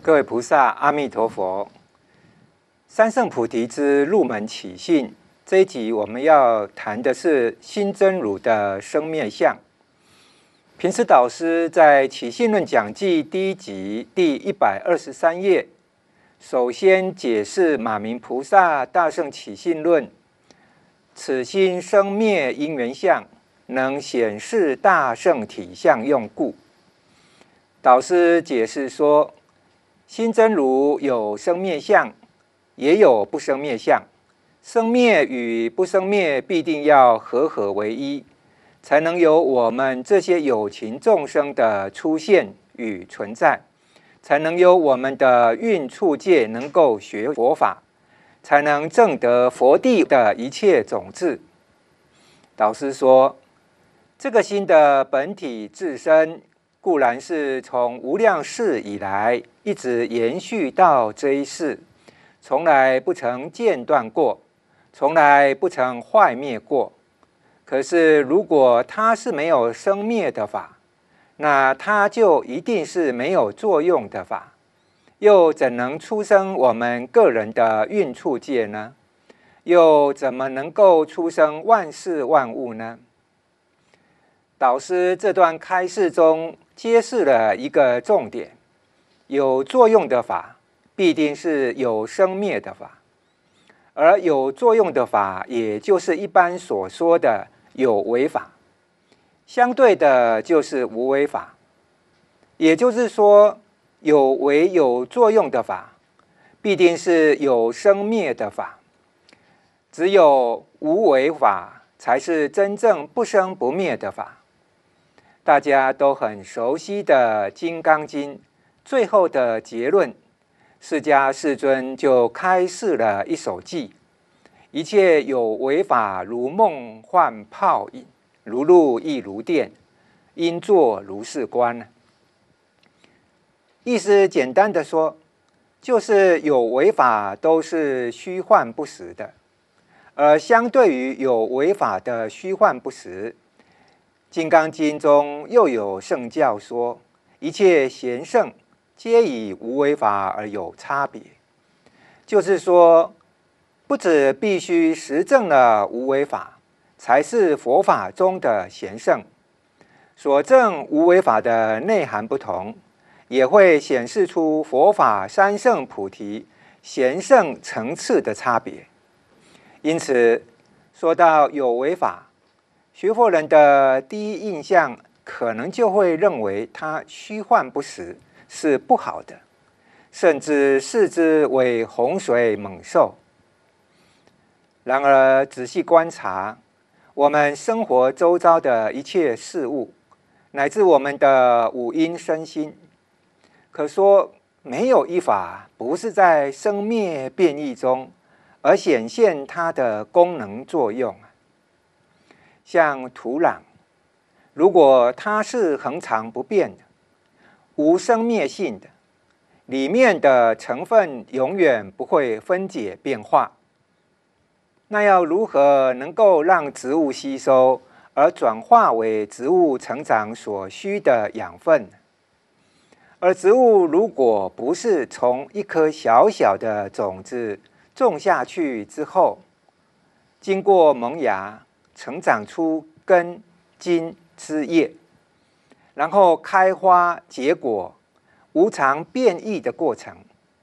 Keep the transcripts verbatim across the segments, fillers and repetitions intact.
各位菩萨，阿弥陀佛。三圣菩提之入门起信这一集，我们要谈的是心真如的生灭相。平时导师在起信论讲记第一集第一百二十三页，首先解释马明菩萨大圣起信论：此心生灭因缘相，能显示大圣体相用故。导师解释说，心真如有生灭相，也有不生灭相。生灭与不生灭必定要合合为一，才能有我们这些有情众生的出现与存在，才能有我们的运处界能够学佛法，才能证得佛地的一切种子。导师说，这个心的本体自身固然是从无量世以来一直延续到这一世，从来不曾间断过，从来不曾坏灭过。可是如果它是没有生灭的法，那它就一定是没有作用的法，又怎能出生我们个人的运处界呢？又怎么能够出生万事万物呢？导师这段开示中揭示了一个重点：有作用的法必定是有生灭的法，而有作用的法也就是一般所说的有为法，相对的就是无为法。也就是说，有为有作用的法必定是有生灭的法，只有无为法才是真正不生不灭的法。大家都很熟悉的《金刚经》最后的结论，释迦世尊就开示了一首偈：一切有为法，如梦幻泡影，如露亦如电，应作如是观。意思简单的说，就是有为法都是虚幻不实的，而相对于有为法的虚幻不实，《金刚经》中又有圣教说，一切贤圣皆以无为法而有差别。就是说，不只必须实证了无为法，才是佛法中的贤圣。所证无为法的内涵不同，也会显示出佛法三圣菩提贤圣层次的差别。因此，说到有为法，学佛人的第一印象可能就会认为它虚幻不实，是不好的，甚至视之为洪水猛兽。然而仔细观察，我们生活周遭的一切事物，乃至我们的五阴身心，可说没有一法不是在生灭变异中而显现它的功能作用。像土壤，如果它是恒常不变的、无生灭性的，里面的成分永远不会分解变化，那要如何能够让植物吸收而转化为植物成长所需的养分？而植物如果不是从一颗小小的种子种下去之后，经过萌芽，成长出根、茎、枝叶，然后开花结果，无常变异的过程，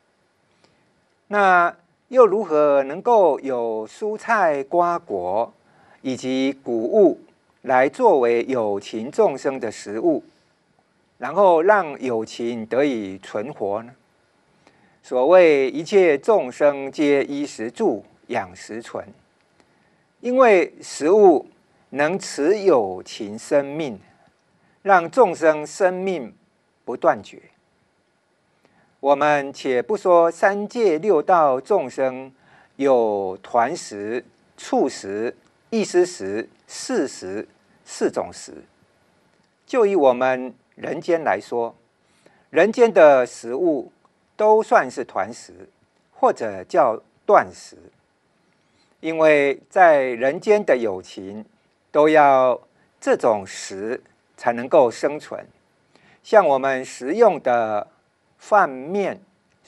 那又如何能够有蔬菜、瓜果以及谷物来作为有情众生的食物，然后让有情得以存活呢？所谓一切众生皆衣食住，养食存。因为食物能持有情生命，让众生生命不断绝。我们且不说三界六道众生有团食、触食、意识食、事食四种食，就以我们人间来说，人间的食物都算是团食，或者叫断食。因为在人间的有情都要这种食才能够生存，像我们食用的饭面、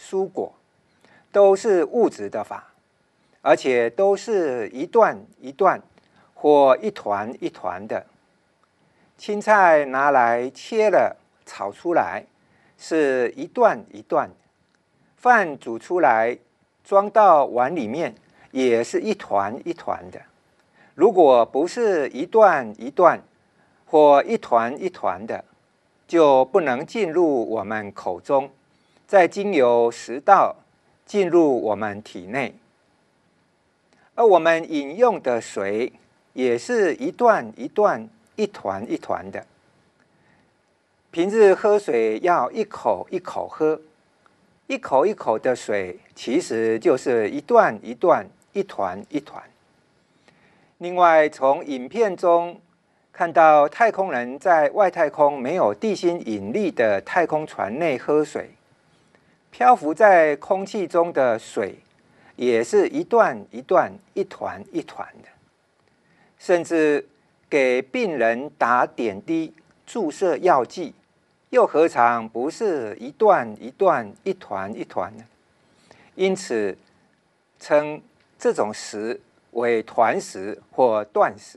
蔬果，都是物质的法，而且都是一段一段或一团一团的。青菜拿来切了炒出来，是一段一段的；饭煮出来装到碗里面，也是一团一团的。如果不是一段一段或一团一团的，就不能进入我们口中，再经由食道进入我们体内。而我们饮用的水也是一段一段、一团一团的。平日喝水要一口一口喝，一口一口的水其实就是一段一段、一团一团。另外，从影片中看到太空人在外太空没有地心引力的太空船内喝水，漂浮在空气中的水也是一段一段、一团一团的。甚至给病人打点滴、注射药剂，又何尝不是一段一段、一团一团呢？因此，称这种食为团食或断食。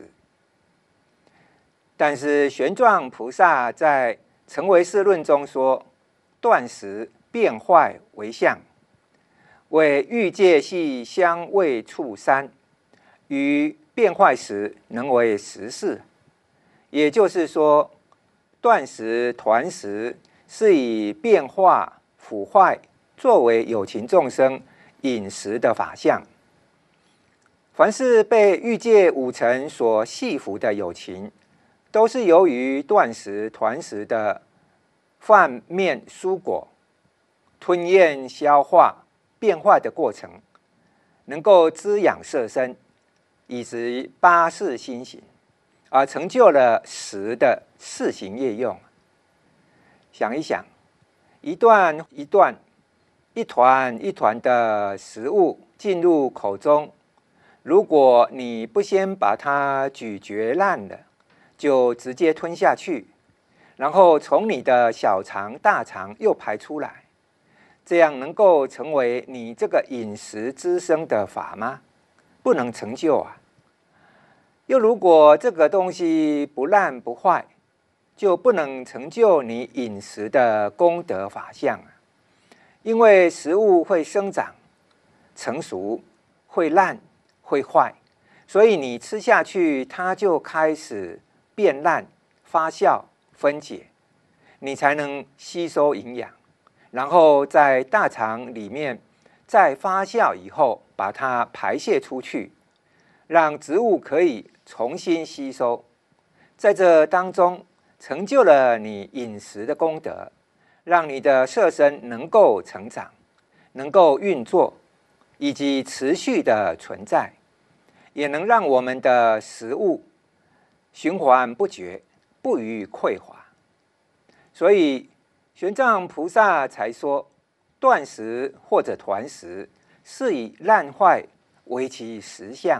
但是玄奘菩萨在《成唯识论》中说，断食变坏为相，为欲界系香味触三，于变坏时能为十事。也就是说，断食、团食是以变化、腐坏作为有情众生饮食的法相。凡是被欲界五尘所系缚的有情，都是由于断食、团食的饭面蔬果吞咽、消化、变化的过程，能够滋养色身，以及八识心行，而成就了食的四行业用。想一想，一段一段、一团一团的食物进入口中，如果你不先把它咀嚼烂了，就直接吞下去，然后从你的小肠、大肠又排出来，这样能够成为你这个饮食滋生的法吗？不能成就啊。又如果这个东西不烂不坏，就不能成就你饮食的功德法相啊。因为食物会生长、成熟，会烂、会坏，所以你吃下去，它就开始变烂、发酵、分解，你才能吸收营养，然后在大肠里面再发酵以后，把它排泄出去，让植物可以重新吸收。在这当中，成就了你饮食的功德，让你的色身能够成长，能够运作，以及持续的存在，也能让我们的食物循环不绝，不予匮乏。所以玄奘菩萨才说，断食或者团食是以烂坏为其实相。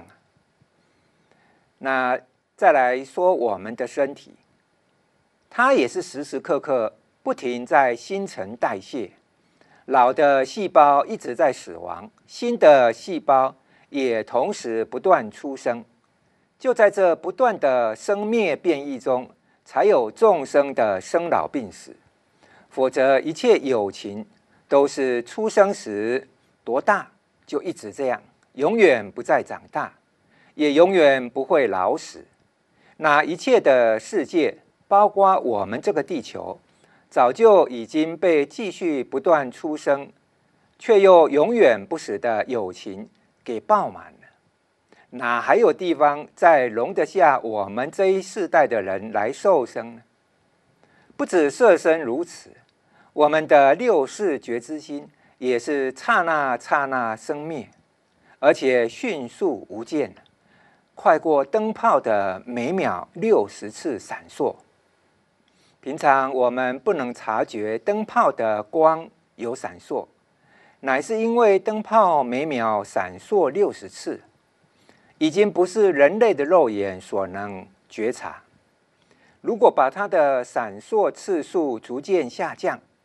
那再来说我们的身体，它也是时时刻刻不停在新陈代谢，老的细胞一直在死亡，新的细胞也同时不断出生。就在这不断的生灭变异中，才有众生的生老病死。否则一切有情都是出生时多大就一直这样，永远不再长大，也永远不会老死。那一切的世界，包括我们这个地球，早就已经被继续不断出生却又永远不死的有情给爆满了。哪还有地方再容得下我们这一世代的人来受生呢？不止色身如此，我们的六识觉知心也是刹那刹那生灭，而且迅速无间，快过灯泡的每秒六十次闪烁。平常我们不能察觉灯泡的光有闪烁，乃是因为灯泡每秒闪烁六十次，已经不是人类的肉眼所能觉察。如果把它的闪烁次数逐渐下降，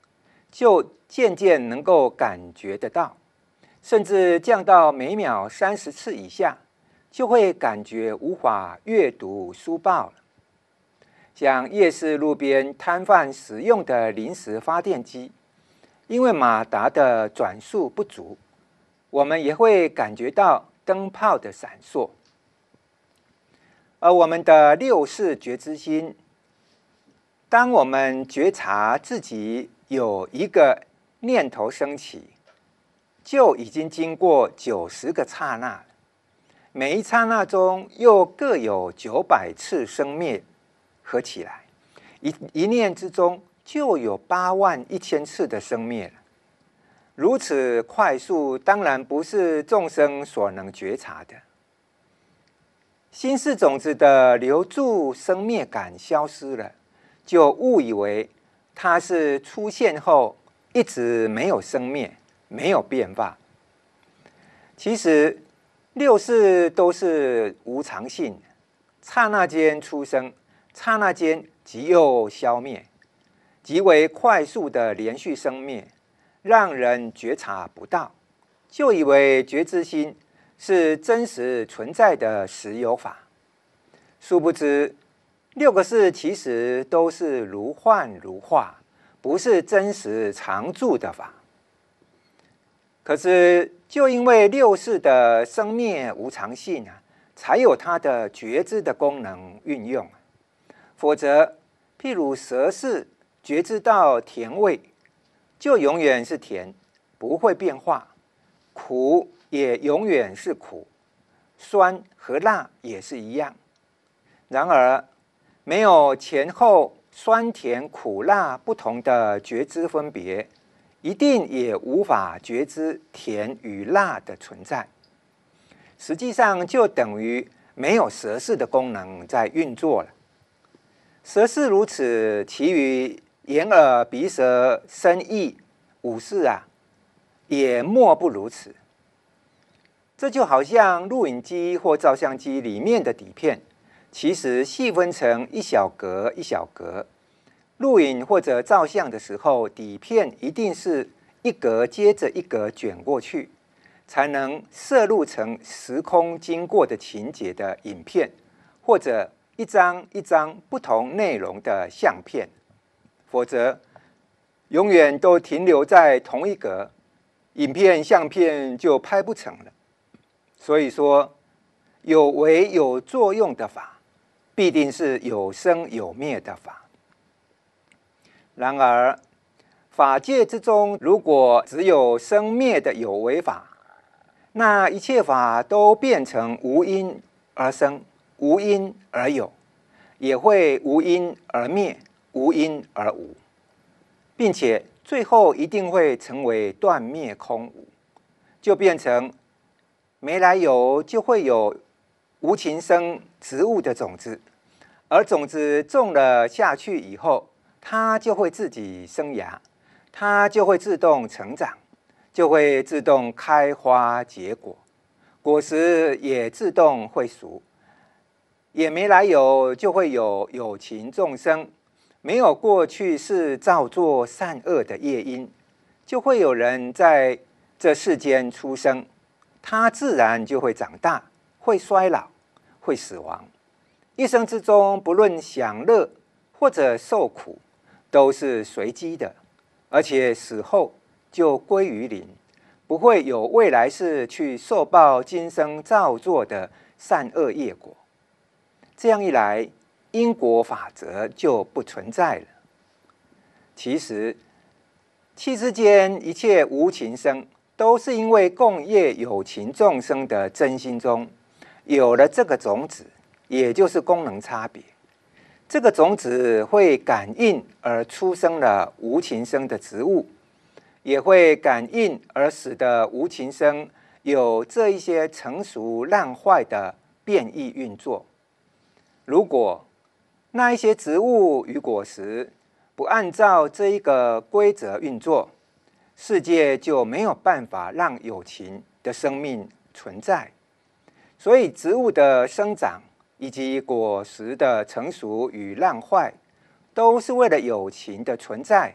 就渐渐能够感觉得到，甚至降到每秒三十次以下，就会感觉无法阅读书报了。像夜市路边摊贩使用的临时发电机，因为马达的转速不足，我们也会感觉到灯泡的闪烁。而我们的六识觉知心，当我们觉察自己有一个念头升起，就已经经过九十个刹那了。每一刹那中又各有九百次生灭，合起来，一一念之中就有八万一千次的生灭了。如此快速，当然不是众生所能觉察的。心识种子的留住生灭感消失了，就误以为它是出现后一直没有生灭，没有变化。其实六识都是无常性，刹那间出生，刹那间即又消灭，极为快速的连续生灭，让人觉察不到，就以为觉知心是真实存在的实有法。殊不知，六个识其实都是如幻如化，不是真实常住的法。可是，就因为六识的生灭无常性啊，才有它的觉知的功能运用。否则，譬如舌识觉知到甜味，就永远是甜，不会变化；苦也永远是苦，酸和辣也是一样。然而，没有前后酸甜苦辣不同的觉知分别，一定也无法觉知甜与辣的存在。实际上，就等于没有舌识的功能在运作了。舌识如此，其余眼耳鼻舌身意五识啊，也莫不如此。这就好像录影机或照相机里面的底片，其实细分成一小格一小格。录影或者照相的时候，底片一定是一格接着一格卷过去，才能摄入成时空经过的情节的影片，或者一张一张不同内容的相片。否则，永远都停留在同一格，影片、相片就拍不成了。所以说，有为有作用的法，必定是有生有灭的法。然而，法界之中，如果只有生灭的有为法，那一切法都变成无因而生，无因而有，也会无因而灭，无因而无，并且最后一定会成为断灭空无，就变成没来由就会有无情生植物的种子，而种子种了下去以后，它就会自己生芽，它就会自动成长，就会自动开花结果，果实也自动会熟，也没来由就会有有情众生，没有过去是造作善恶的业因，就会有人在这世间出生，他自然就会长大，会衰老，会死亡。一生之中，不论享乐或者受苦，都是随机的，而且死后就归于零，不会有未来世去受报今生造作的善恶业果。这样一来，因果法则就不存在了。其实，器之间一切无情生，都是因为共业有情众生的真心中有了这个种子，也就是功能差别。这个种子会感应而出生了无情生的植物，也会感应而使得无情生有这一些成熟烂坏的变异运作。如果那一些植物与果实不按照这一个规则运作，世界就没有办法让有情的生命存在。所以植物的生长以及果实的成熟与烂坏，都是为了有情的存在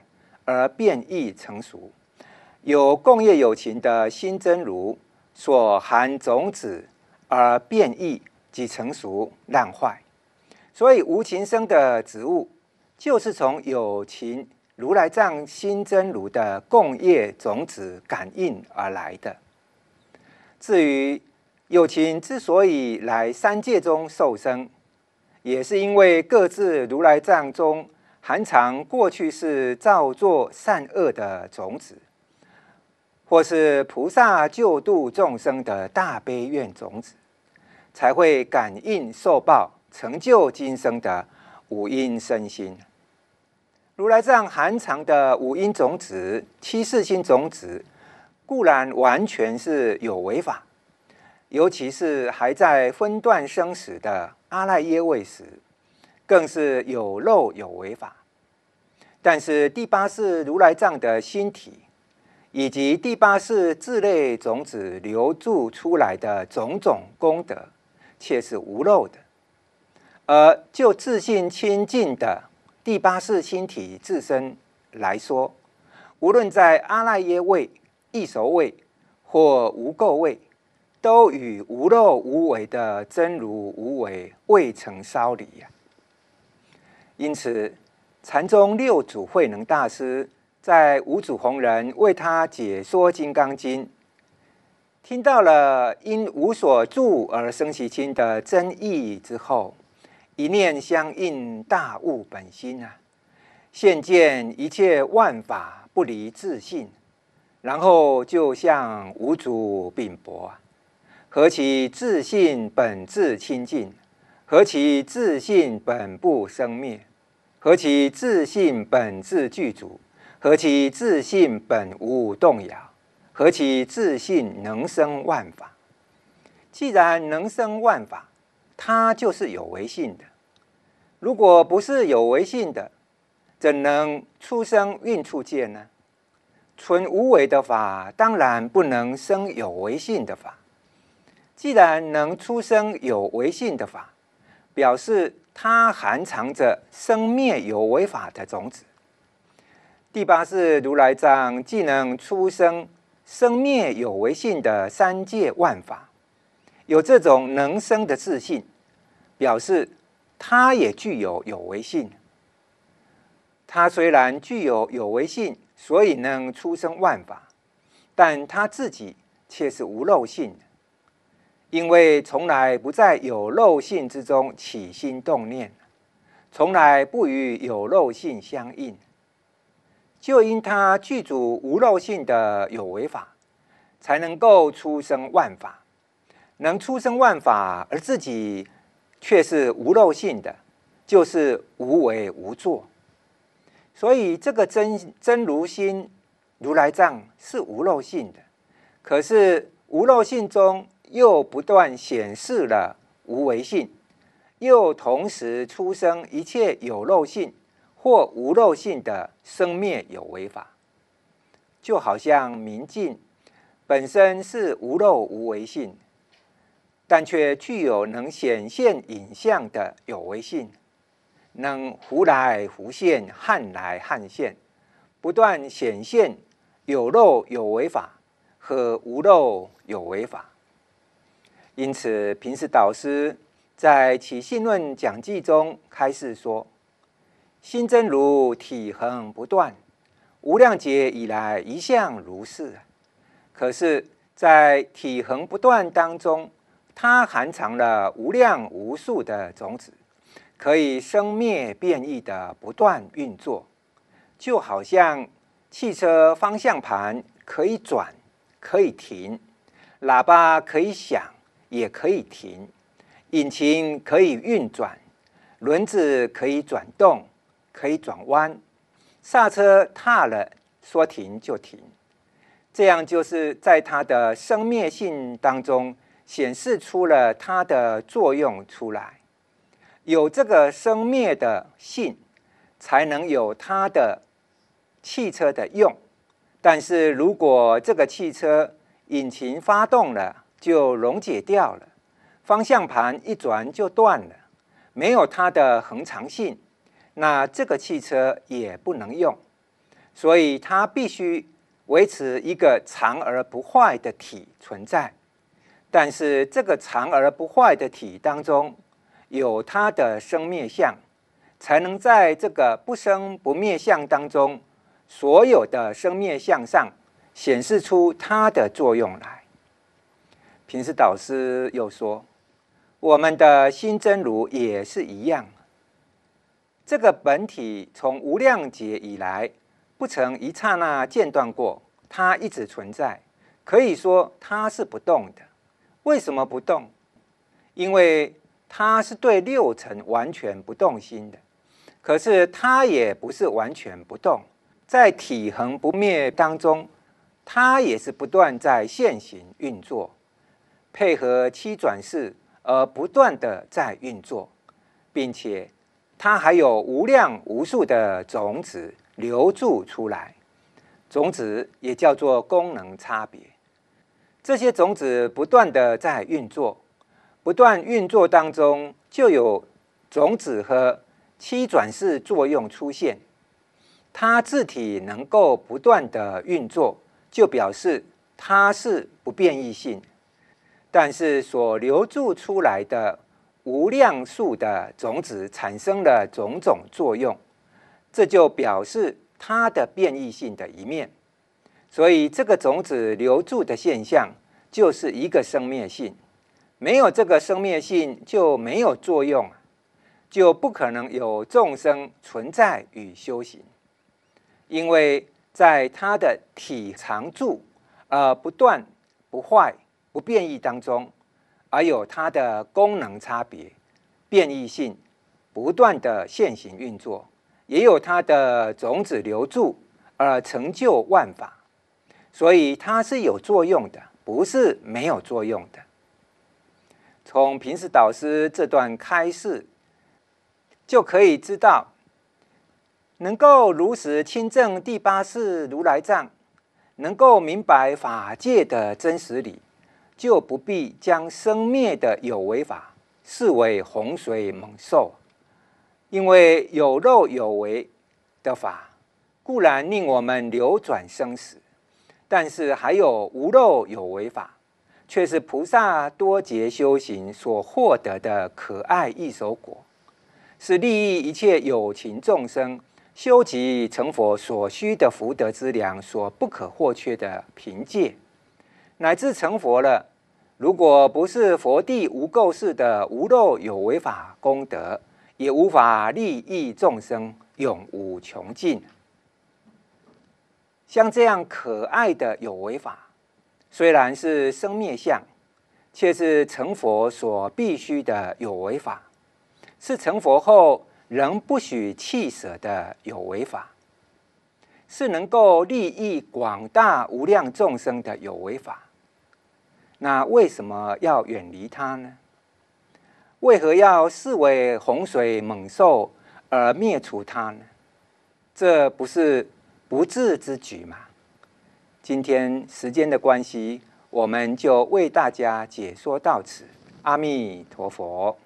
而变异成熟，有共业有情的新真如所含种子而变异及成熟烂坏。所以无情生的植物，就是从有情如来藏新真如的共业种子感应而来的。至于有情之所以来三界中受生，也是因为各自如来藏中含藏过去是造作善恶的种子，或是菩萨救度众生的大悲愿种子，才会感应受报，成就今生的五阴身心。如来藏含藏的五阴种子、七世心种子，固然完全是有为法，尤其是还在分段生死的阿赖耶位时，更是有漏有为法。但是第八世如来藏的心体，以及第八世自类种子流注出来的种种功德，却是无漏的。而就自信清净的第八世心体自身来说，无论在阿赖耶位、异熟位或无垢位，都与无漏无为的真如无为未曾稍离呀。因此，禅宗六祖慧能大师在五祖弘忍为他解说《金刚经》，听到了因无所住而生其心的真意之后，一念相应，大悟本心啊，现见一切万法不离自性，然后就向五祖禀驳啊：何其自性本自清净，何其自性本不生灭，何其自性本自具足，何其自性本无动摇，何其自性能生万法。既然能生万法，它就是有为性的。如果不是有为性的，怎能出生运处界呢？纯无为的法，当然不能生有为性的法。既然能出生有为性的法，表示它含藏着生灭有为法的种子。第八世如来藏既能出生生灭有为性的三界万法，有这种能生的自信，表示它也具有有为性。它虽然具有有为性，所以能出生万法，但它自己却是无漏性的，因为从来不在有漏性之中起心动念，从来不与有漏性相应。就因它具足无漏性的有为法，才能够出生万法。能出生万法，而自己却是无漏性的，就是无为无作。所以这个真真如心如来藏是无漏性的，可是无漏性中又不断显示了无为性，又同时出生一切有漏性或无漏性的生灭有为法。就好像明镜本身是无漏无为性，但却具有能显现影像的有为性，能忽来忽现，汉来汉现，不断显现有漏有为法和无漏有为法。因此，平时导师在《起信论》讲记中开示说：心真如体恒不断，无量劫以来一向如是。可是，在体恒不断当中，它含藏了无量无数的种子，可以生灭变异的不断运作，就好像汽车方向盘可以转，可以停；喇叭可以响，也可以停；引擎可以运转，轮子可以转动，可以转弯；刹车踏了，说停就停。这样就是在它的生灭性当中显示出了它的作用出来。有这个生灭的性，才能有它的汽车的用。但是如果这个汽车引擎发动了，就溶解掉了，方向盘一转就断了，没有它的恒常性，那这个汽车也不能用。 所以它必须维持一个常而不坏的体存在。但是这个常而不坏的体当中，有它的生灭相，才能在这个不生不灭相当中，所有的生灭相上显示出它的作用来。平时导师又说，我们的心真如也是一样，这个本体从无量劫以来，不曾一刹那间断过，它一直存在，可以说它是不动的。为什么不动？因为它是对六尘完全不动心的，可是它也不是完全不动，在体恒不灭当中，它也是不断在现行运作，配合七转世而不断的在运作，并且它还有无量无数的种子流注出来，种子也叫做功能差别。这些种子不断的在运作，不断运作当中就有种子和七转世作用出现。它自体能够不断的运作，就表示它是不变异性。但是所流注出来的无量数的种子产生了种种作用，这就表示它的变异性的一面。所以这个种子流注的现象就是一个生灭性，没有这个生灭性就没有作用，就不可能有众生存在与修行。因为在它的体常住而不断不坏不变异当中，而有它的功能差别变异性不断的现行运作，也有它的种子流注而成就万法，所以它是有作用的，不是没有作用的。从平时导师这段开示就可以知道，能够如实亲证第八世如来藏，能够明白法界的真实理，就不必将生灭的有为法视为洪水猛兽。因为有漏有为的法固然令我们流转生死，但是还有无漏有为法，却是菩萨多劫修行所获得的可爱异熟果，是利益一切有情众生修习成佛所需的福德资粮所不可或缺的凭借。乃至成佛了，如果不是佛地无垢世的无漏有为法功德，也无法利益众生，永无穷尽。像这样可爱的有为法，虽然是生灭相，却是成佛所必须的有为法，是成佛后仍不许弃舍的有为法，是能够利益广大无量众生的有为法。那为什么要远离它呢？为何要视为洪水猛兽而灭除它呢？这不是不智之举吗？今天时间的关系，我们就为大家解说到此。阿弥陀佛。